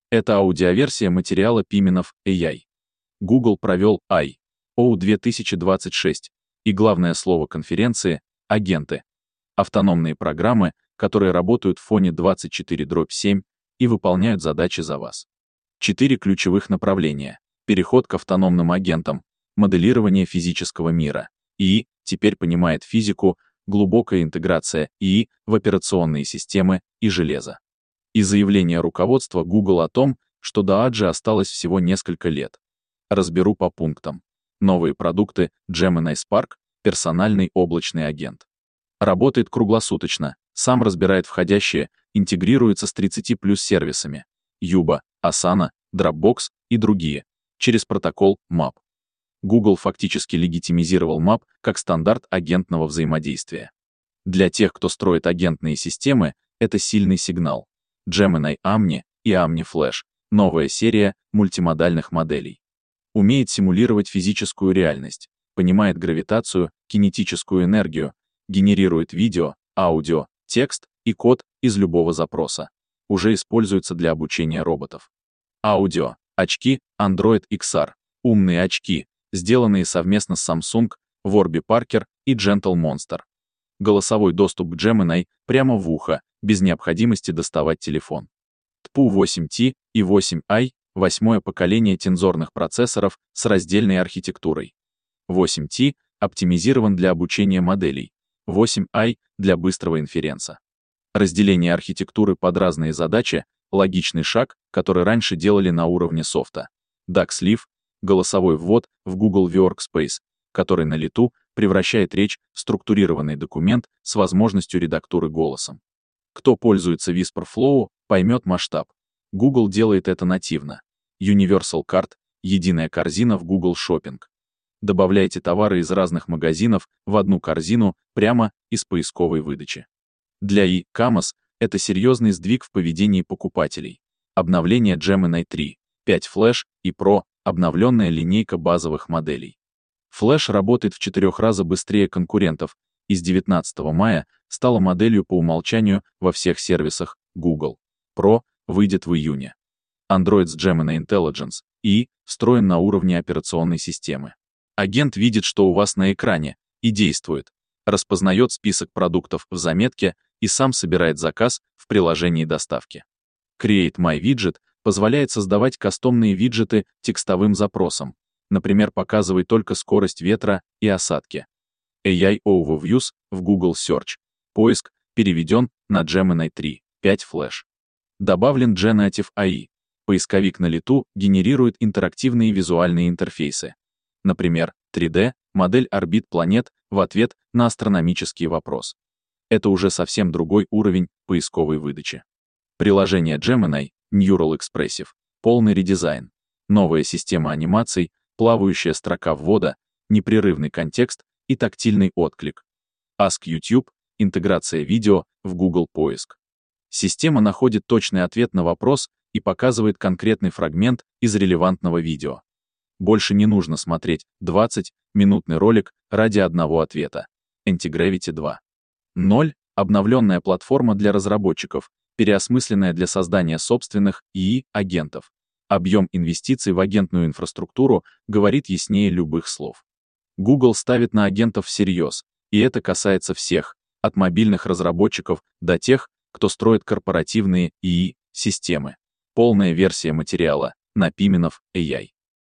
Это аудиоверсия материала Пименов AI. Google провел I/O 2026, и главное слово конференции — агенты. Автономные программы, которые работают в фоне 24/7 и выполняют задачи за вас. 4 ключевых направления. Переход к автономным агентам, моделирование физического мира. ИИ теперь понимает физику, глубокая интеграция ИИ в операционные системы и железо. И заявление руководства Google о том, что до Аджи осталось всего несколько лет. Разберу по пунктам. Новые продукты Gemini Spark, персональный облачный агент. Работает круглосуточно, сам разбирает входящие, интегрируется с 30+ сервисами. Yuba, Asana, Dropbox и другие, через протокол MAP. Google фактически легитимизировал MAP как стандарт агентного взаимодействия. Для тех, кто строит агентные системы, это сильный сигнал. Gemini Omni и Omni Flash — новая серия мультимодальных моделей. Умеет симулировать физическую реальность, понимает гравитацию, кинетическую энергию, генерирует видео, аудио, текст и код из любого запроса. Уже используется для обучения роботов. Аудио. Очки Android XR. Умные очки, сделанные совместно с Samsung, Warby Parker и Gentle Monster. Голосовой доступ к Gemini прямо в ухо, без необходимости доставать телефон. TPU-8T и 8i — 8-е поколение тензорных процессоров с раздельной архитектурой. 8T оптимизирован для обучения моделей, 8i — для быстрого инференса. Разделение архитектуры под разные задачи — логичный шаг, который раньше делали на уровне софта. DuckSleeve — голосовой ввод в Google Workspace, который на лету превращает речь в структурированный документ с возможностью редактуры голосом. Кто пользуется Whisperflow, поймет масштаб. Google делает это нативно. Universal Cart — единая корзина в Google Shopping. Добавляйте товары из разных магазинов в одну корзину прямо из поисковой выдачи. Для e-commerce это серьезный сдвиг в поведении покупателей. Обновление Gemini 3, 5 Flash и Pro, обновленная линейка базовых моделей. Flash работает в 4 раза быстрее конкурентов и с 19 мая стала моделью по умолчанию во всех сервисах Google. Pro выйдет в июне. Android с Gemini Intelligence и встроен на уровне операционной системы. Агент видит, что у вас на экране, и действует. Распознает список продуктов в заметке и сам собирает заказ в приложении доставки. Create My Widget позволяет создавать кастомные виджеты текстовым запросом. Например, показывай только скорость ветра и осадки. AI Overviews в Google Search. Поиск переведен на Gemini 3, 5 Flash. Добавлен Generative AI. Поисковик на лету генерирует интерактивные визуальные интерфейсы. Например, 3D, модель орбит планет в ответ на астрономический вопрос. Это уже совсем другой уровень поисковой выдачи. Приложение Gemini, Neural Expressive, полный редизайн. Новая система анимаций, плавающая строка ввода, непрерывный контекст и тактильный отклик. Ask YouTube, интеграция видео в Google Поиск. Система находит точный ответ на вопрос и показывает конкретный фрагмент из релевантного видео. Больше не нужно смотреть 20-минутный ролик ради одного ответа. Antigravity 2.0 — обновленная платформа для разработчиков, переосмысленная для создания собственных ИИ-агентов. Объем инвестиций в агентную инфраструктуру говорит яснее любых слов. Google ставит на агентов всерьез, и это касается всех, от мобильных разработчиков до тех, кто строит корпоративные ИИ-системы. Полная версия материала на Пименов AI.